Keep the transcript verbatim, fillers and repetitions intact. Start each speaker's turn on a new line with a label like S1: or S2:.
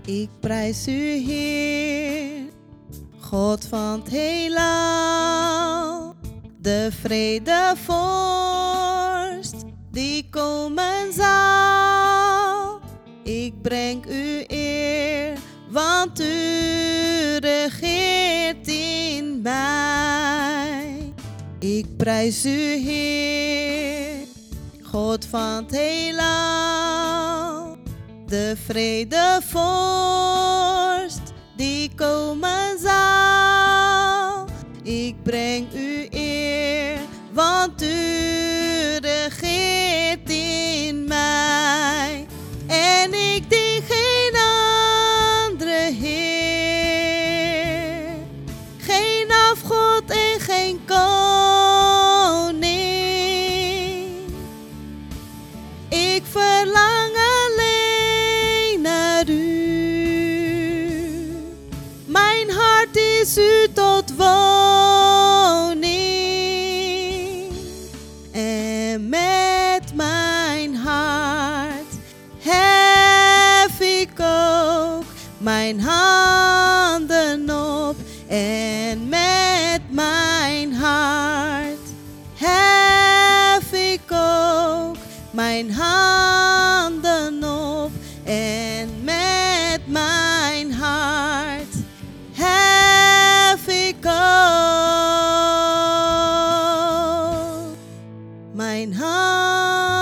S1: Ik prijs u, Heer, God van het heelal, de vredevorst die komen zal. Ik breng u eer, want u regeert in mij. Ik prijs u, Heer, God van het heelal, de vredevorst die komen zal. Ik breng u eer, want u regeert in mij. En ik dien geen andere Heer, geen afgod en geen koning. Ik verlang alleen naar u. Mijn hart is u tot woning. En met mijn hart hef ik ook mijn handen op. En met mijn hart hef ik ook mijn handen op. En met mijn hart hef ik ook mijn handen